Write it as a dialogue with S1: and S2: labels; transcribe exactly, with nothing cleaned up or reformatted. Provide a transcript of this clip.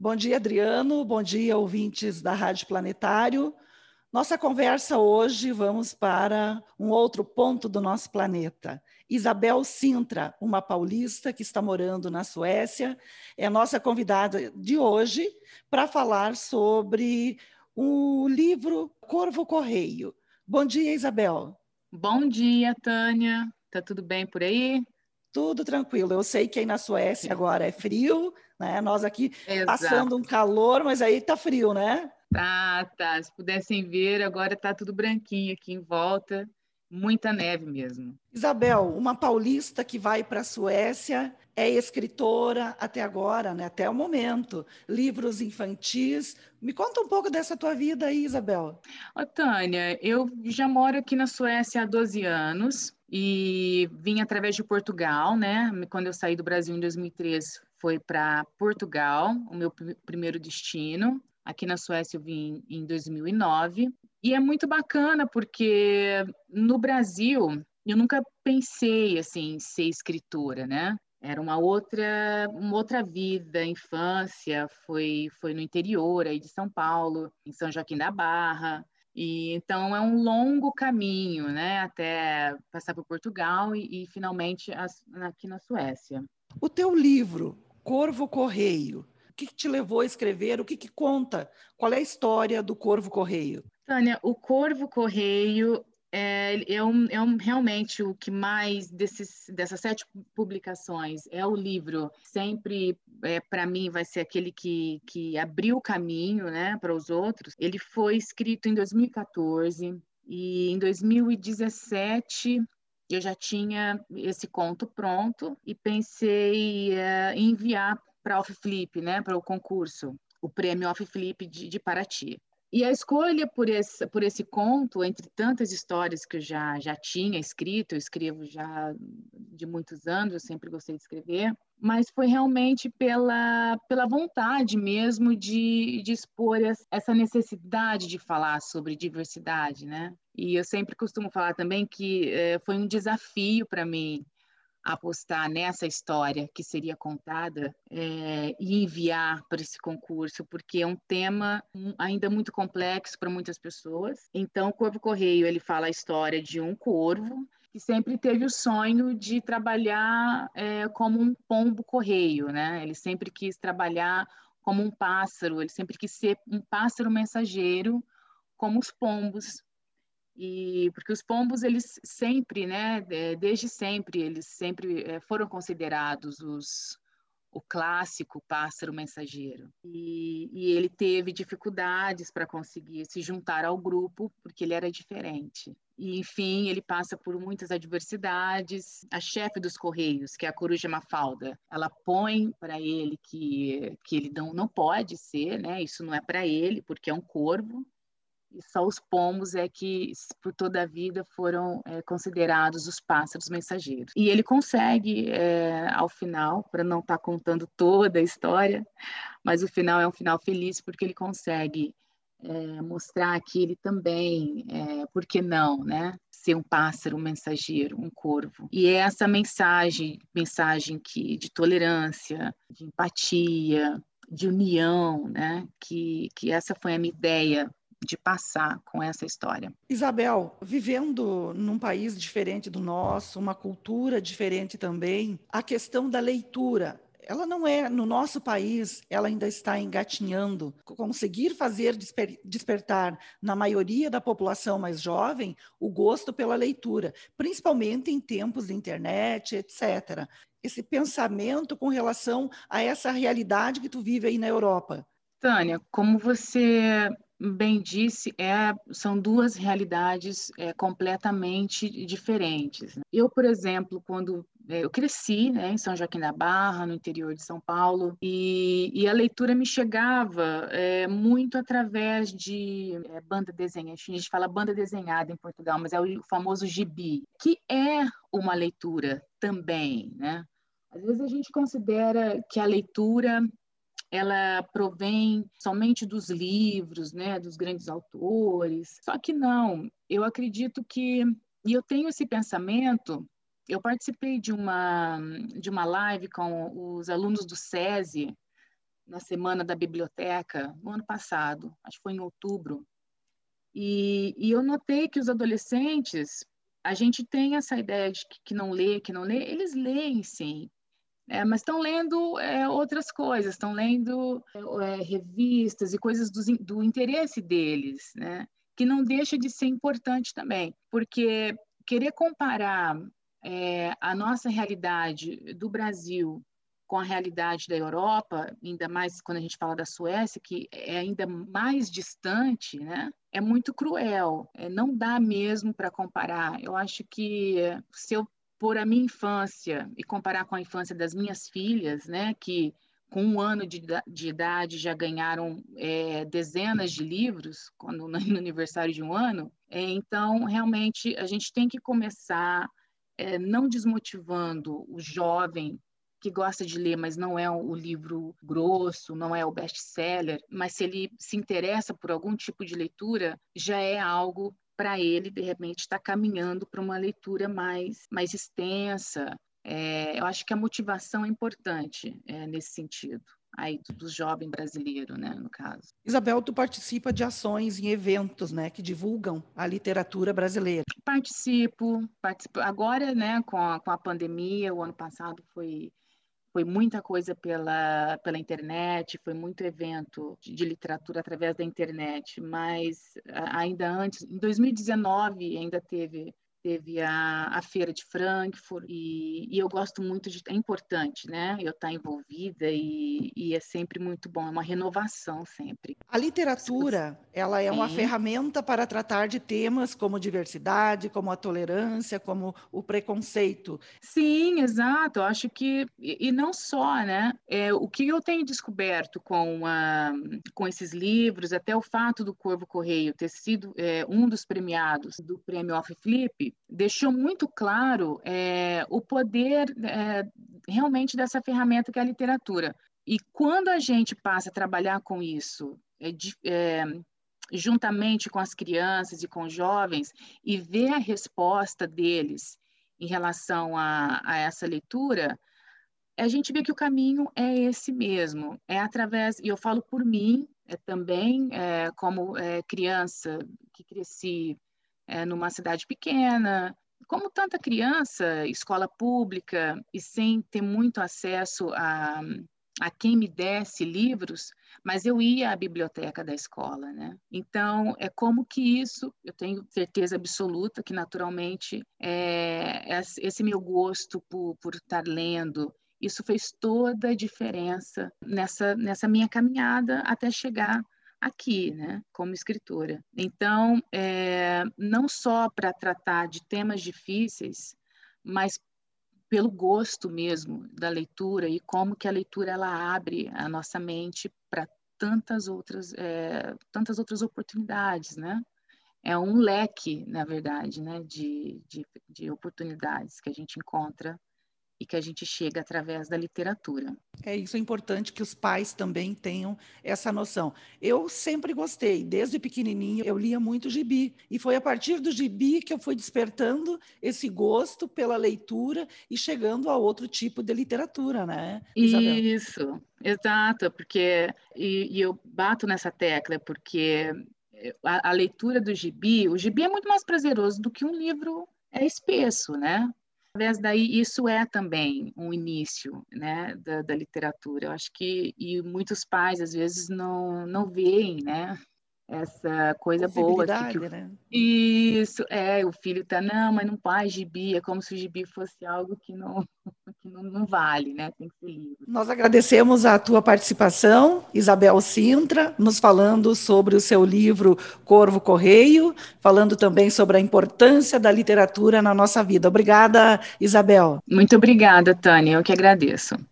S1: Bom dia, Adriano. Bom dia, ouvintes da Rádio Planetário. Nossa conversa hoje, vamos para um outro ponto do nosso planeta. Isabel Sintra, uma paulista que está morando na Suécia, é a nossa convidada de hoje para falar sobre o livro Corvo Correio. Bom dia, Isabel.
S2: Bom dia, Tânia. Tá tudo bem por aí?
S1: Tudo tranquilo. Eu sei que aí na Suécia agora é frio, né? Nós aqui passando um
S2: Exato.
S1: calor, mas aí tá frio, né?
S2: Tá, tá. Se pudessem ver, agora tá tudo branquinho aqui em volta. Muita neve mesmo.
S1: Isabel, uma paulista que vai para a Suécia, é escritora até agora, né? Até o momento. Livros infantis. Me conta um pouco dessa tua vida aí, Isabel.
S2: Ô, Tânia, eu já moro aqui na Suécia há doze anos e vim através de Portugal, né? Quando eu saí do Brasil em dois mil e três, foi para Portugal, o meu pr- primeiro destino. Aqui na Suécia eu vim em dois mil e nove. E é muito bacana porque no Brasil eu nunca pensei assim em ser escritora, né? Era uma outra, uma outra vida, infância, foi, foi no interior aí de São Paulo, em São Joaquim da Barra. E então é um longo caminho, né, até passar por Portugal e, e finalmente as- aqui na Suécia.
S1: O teu livro, Corvo Correio, o que, que te levou a escrever? O que, que conta? Qual é a história do Corvo Correio?
S2: Tânia, o Corvo Correio é, é, um, é um, realmente o que mais desses, dessas sete publicações é o livro. Sempre, é, para mim, vai ser aquele que, que abriu o caminho, né, para os outros. Ele foi escrito em dois mil e quatorze e em dois mil e dezessete eu já tinha esse conto pronto e pensei é, em enviar para a Off Flip, né, para o concurso, o prêmio Off Flip de, de Paraty. E a escolha por esse, por esse conto, entre tantas histórias que eu já, já tinha escrito, eu escrevo já de muitos anos, eu sempre gostei de escrever, mas foi realmente pela, pela vontade mesmo de, de expor essa necessidade de falar sobre diversidade, né? E eu sempre costumo falar também que eh, foi um desafio para mim apostar nessa história que seria contada é, e enviar para esse concurso, porque é um tema ainda muito complexo para muitas pessoas. Então, o Corvo Correio ele fala a história de um corvo que sempre teve o sonho de trabalhar é, como um pombo correio, né? Ele sempre quis trabalhar como um pássaro, ele sempre quis ser um pássaro mensageiro, como os pombos, e porque os pombos eles sempre, né, desde sempre eles sempre eh, foram considerados os o clássico pássaro mensageiro. E, e ele teve dificuldades para conseguir se juntar ao grupo porque ele era diferente. E, enfim, ele passa por muitas adversidades. A chefe dos Correios, que é a Coruja Mafalda, ela põe para ele que, que ele não, não pode ser, né? Isso não é para ele, porque é um corvo, e só os pombos é que, por toda a vida, foram é, considerados os pássaros mensageiros. E ele consegue, é, ao final, para não estar tá contando toda a história, mas o final é um final feliz porque ele consegue é, mostrar que ele também, é, por que não, né? Ser um pássaro mensageiro, um corvo. E é essa mensagem, mensagem que, de tolerância, de empatia, de união, né? Que, que essa foi a minha ideia de passar com essa história.
S1: Isabel, vivendo num país diferente do nosso, uma cultura diferente também, a questão da leitura, ela não é, no nosso país, ela ainda está engatinhando. Conseguir fazer desper, despertar na maioria da população mais jovem o gosto pela leitura, principalmente em tempos de internet, etcétera. Esse pensamento com relação a essa realidade que tu vive aí na Europa.
S2: Tânia, como você bem disse, é, são duas realidades é, completamente diferentes, né? Eu, por exemplo, quando é, eu cresci, né, em São Joaquim da Barra, no interior de São Paulo, e, e a leitura me chegava é, muito através de é, banda desenhada. A gente fala banda desenhada em Portugal, mas é o famoso gibi, que é uma leitura também, né? Às vezes a gente considera que a leitura ela provém somente dos livros, né, dos grandes autores. Só que não, eu acredito que, e eu tenho esse pensamento, eu participei de uma, de uma live com os alunos do SESI, na Semana da Biblioteca, no ano passado, acho que foi em outubro, e, e eu notei que os adolescentes, a gente tem essa ideia de que, que não lê, que não lê, eles leem sim, é, mas estão lendo é, outras coisas, estão lendo é, revistas e coisas do, do interesse deles, né? Que não deixa de ser importante também, porque querer comparar é, a nossa realidade do Brasil com a realidade da Europa, ainda mais quando a gente fala da Suécia, que é ainda mais distante, né? É muito cruel, é, não dá mesmo para comparar. Eu acho que se eu por a minha infância e comparar com a infância das minhas filhas, né, que com um ano de, de idade já ganharam é, dezenas de livros quando, no aniversário de um ano, é, então realmente a gente tem que começar é, não desmotivando o jovem que gosta de ler, mas não é o livro grosso, não é o best-seller, mas se ele se interessa por algum tipo de leitura, já é algo para ele, de repente, estar tá caminhando para uma leitura mais, mais extensa. É, eu acho que a motivação é importante é, nesse sentido, aí do, do jovem brasileiro, né, no caso.
S1: Isabel, tu participa de ações em eventos, né, que divulgam a literatura brasileira.
S2: Participo, participo. Agora, né, com a, com a pandemia, o ano passado foi Foi muita coisa pela, pela internet, foi muito evento de, de literatura através da internet, mas ainda antes, em dois mil e dezenove, ainda teve, teve a, a Feira de Frankfurt, e, e eu gosto muito de... É importante, né? Eu estar envolvida e, e é sempre muito bom, é uma renovação sempre.
S1: A literatura, ela é uma
S2: Sim.
S1: ferramenta para tratar de temas como diversidade, como a tolerância, como o preconceito.
S2: Sim, exato. Eu acho que, e, e não só, né? É, o que eu tenho descoberto com, a, com esses livros, até o fato do Corvo Correio ter sido é, um dos premiados do Prêmio Off Flip, deixou muito claro é, o poder é, realmente dessa ferramenta que é a literatura. E quando a gente passa a trabalhar com isso, é, é, juntamente com as crianças e com os jovens, e ver a resposta deles em relação a, a essa leitura, a gente vê que o caminho é esse mesmo, é através, e eu falo por mim, é também é, como é, criança que cresci é, numa cidade pequena, como tanta criança, escola pública, e sem ter muito acesso a, a quem me desse livros, mas eu ia à biblioteca da escola, né? Então, é como que isso, eu tenho certeza absoluta que, naturalmente, é, esse meu gosto por, por estar lendo, isso fez toda a diferença nessa, nessa minha caminhada até chegar aqui, né, como escritora. Então, é, não só para tratar de temas difíceis, mas pelo gosto mesmo da leitura e como que a leitura ela abre a nossa mente para tantas outras é, tantas outras oportunidades, né? É um leque, na verdade, né, de, de, de oportunidades que a gente encontra e que a gente chega através da literatura.
S1: É isso, é importante que os pais também tenham essa noção. Eu sempre gostei, desde pequenininho eu lia muito gibi, e foi a partir do gibi que eu fui despertando esse gosto pela leitura e chegando a outro tipo de literatura, né, Isabel?
S2: Isso, exato, porque, e, e eu bato nessa tecla, porque a, a leitura do gibi, o gibi é muito mais prazeroso do que um livro é espesso, né? Talvez daí isso é também um início, né, da, da literatura. Eu acho que e muitos pais às vezes não não veem, né, essa coisa boa que, que o,
S1: né?
S2: isso é o filho tá não, mas não faz gibi, é como se o gibi fosse algo que não que não, não vale, né? Tem que ser livre.
S1: Nós agradecemos a tua participação, Isabel Sintra, nos falando sobre o seu livro Corvo Correio, falando também sobre a importância da literatura na nossa vida. Obrigada, Isabel.
S2: Muito obrigada, Tânia, eu que agradeço.